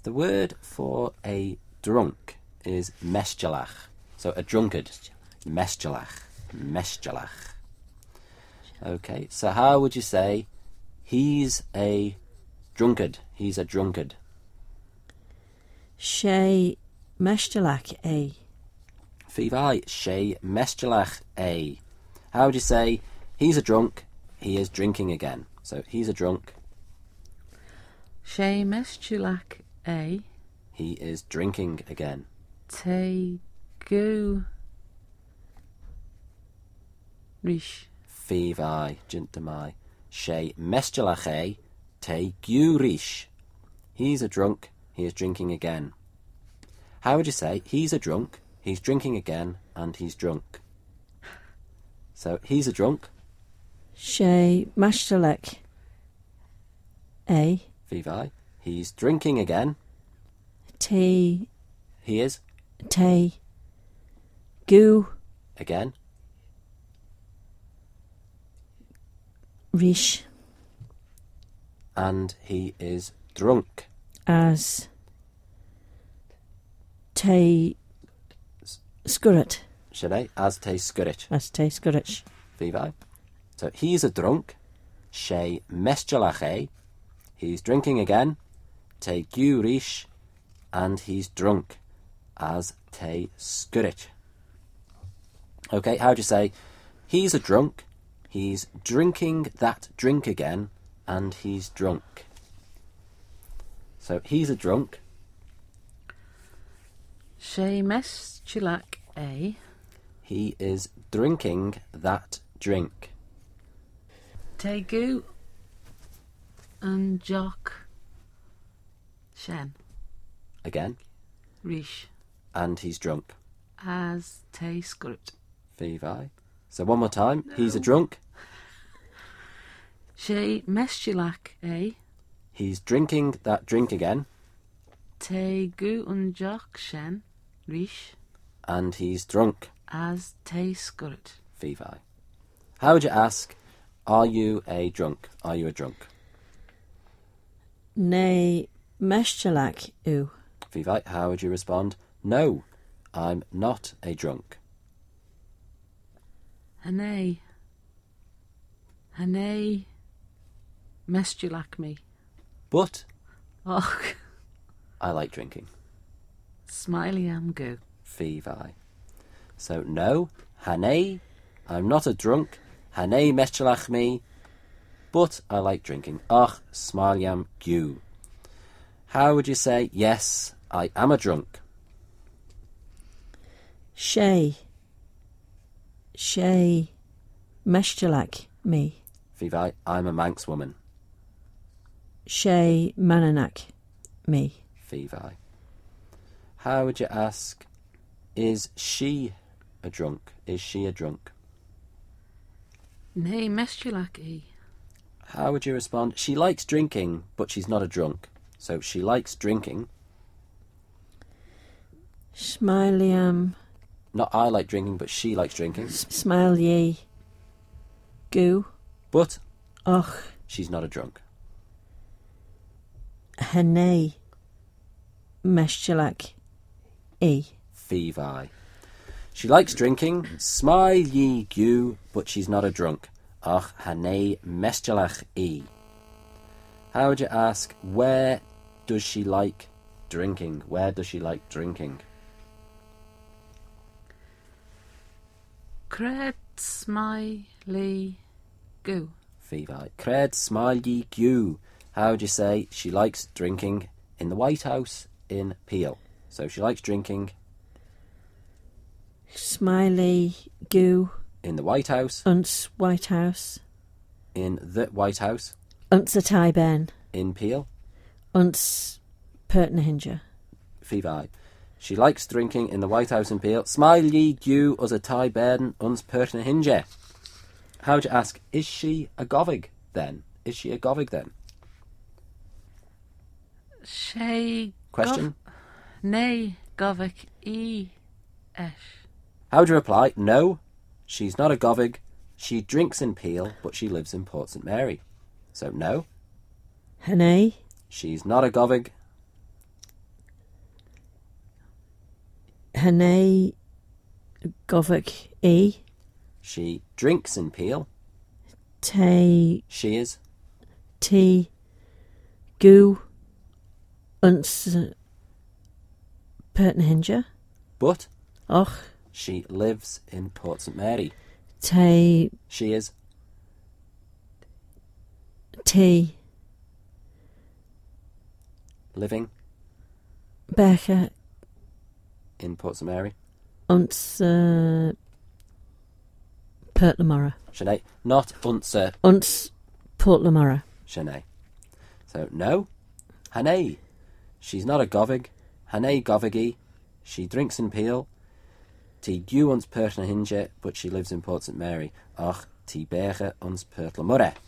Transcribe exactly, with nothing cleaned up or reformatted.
The word for a drunk is mesjalach. So a drunkard. Mesjalach. Mesjalach. Okay, so how would you say he's a drunkard? He's a drunkard. She mesjalach a. Fivai, she mesjalach a. How would you say he's a drunk, he is drinking again? So he's a drunk. She mesjalach a. He is drinking again. Te gu rish. Fivai, jintamai. She mesjalach a, te gurish. He's a drunk, he is drinking again. How would you say he's a drunk, he's drinking again, and he's drunk? So he's a drunk. She mesjalach a. Fivai. He's drinking again. Te He is. te gu Again. rish. And he is drunk. As te skurrit. Should I? As te skurrit. As te skurrit. Fivai. So he's a drunk. She mesjalach a. He's drinking again. Te gurish. And he's drunk. As te skurrit. Okay, how do you say he's a drunk, he's drinking that drink again, and he's drunk? So he's a drunk. She mesjalach a. He is drinking that drink. Te gu and jock shen Again. rish. And he's drunk. As te skurrit. Fivai. So one more time. No. He's a drunk. She mesjalach a. He's drinking that drink again. Te gu and jock shen rish. And he's drunk. As te skurrit. Fivai. How would you ask, are you a drunk? Are you a drunk? Ne mesjalach u. Fivai. How would you respond? No, I'm not a drunk. Hane. Hane mesjalach me. But Och. I like drinking. Smiley am gu. Fivai. So no, Hane, I'm not a drunk. Hane mesjalach me. But I like drinking. Och, smalyam gu. How would you say, yes, I am a drunk? She. She mesjalach me. Fivai, I'm a Manx woman. She mananach me. Fivai. How would you ask, is she a drunk? Is she a drunk? Ne mesjalach e. How would you respond? She likes drinking, but she's not a drunk. So she likes drinking. Smiliam. Not I like drinking, but she likes drinking. Smile ye. Gu. But Och. she's not a drunk. Hane mesjalach e. Fivai. She likes drinking. Smile ye gu, but she's not a drunk. Ach hane mesjalach e. How would you ask, where does she like drinking? Where does she like drinking? Cred smiley gu. Fivai. Cred smile ye gu. How would you say she likes drinking in the White House in Peel? So she likes drinking Smiley gu. in the White House. Unts White House. In the White House. Unts a tai ben. In Peel. Unts Pertnahinger. Fivai. She likes drinking in the White House in Peel. Smile ye gu us a tai ben uns pertna hinge. How would you ask, is she a govig then? Is she a govig then? She. Question? Gov- ne govik e esh. How would you reply? No, she's not a govig. She drinks in Peel, but she lives in Port Saint Mary. So no, Hane. she's not a govig. Hane Govik E. She drinks in Peel. Te She is. T Gu Uns Pertnahinja. But Och she lives in Port Saint Mary. Te She is. T Living Becha in Port Saint Mary. Uns uh, Pertlamora. Sinead. Not unser. Uns Portlamora. Sinead. So, no. Hane. She's not a govig. Hane govigi. She drinks in Peel. Ti du ons Pertnahinja, but she lives in Port Saint Mary. Och, ti beche ons Pertlamore.